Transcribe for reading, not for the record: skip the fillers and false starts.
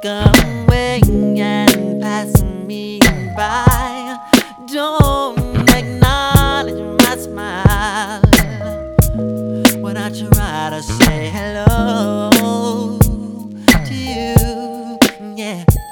away and pass me by. Don't acknowledge my smile when I try to say hello to you. Yeah.